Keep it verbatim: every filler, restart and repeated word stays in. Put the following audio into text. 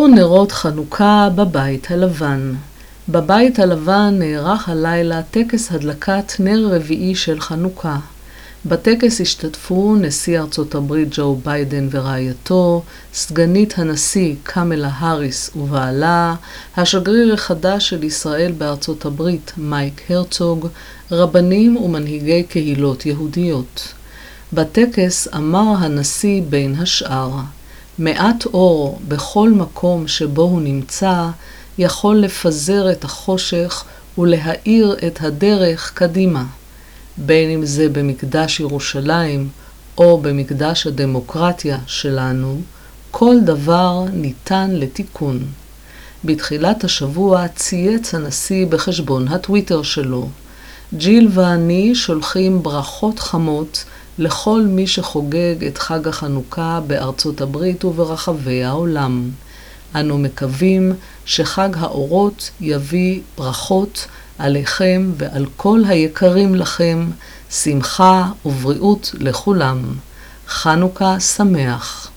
אור נרות חנוכה בבית הלבן. בבית הלבן נערך הלילה טקס הדלקת נר רביעי של חנוכה. בטקס השתתפו נשיא ארצות הברית ג'ו ביידן ורעייתו, סגנית הנשיא קמלה האריס ובעלה, השגריר החדש של ישראל בארצות הברית מייק הרצוג, רבנים ומנהיגי קהילות יהודיות. בטקס אמר הנשיא בין השאר, מעט אור בכל מקום שבו הוא נמצא יכול לפזר את החושך ולהאיר את הדרך קדימה. בין אם זה במקדש ירושלים או במקדש הדמוקרטיה שלנו, כל דבר ניתן לתיקון. בתחילת השבוע צייץ הנשיא בחשבון הטוויטר שלו, ג'יל ואני שולחים ברכות חמות לכל מי שחוגג את חג החנוכה בארצות הברית וברחבי העולם. אנו מקווים שחג האורות יביא ברכות עליכם ועל כל היקרים לכם, שמחה ובריאות לכולם. חנוכה שמח.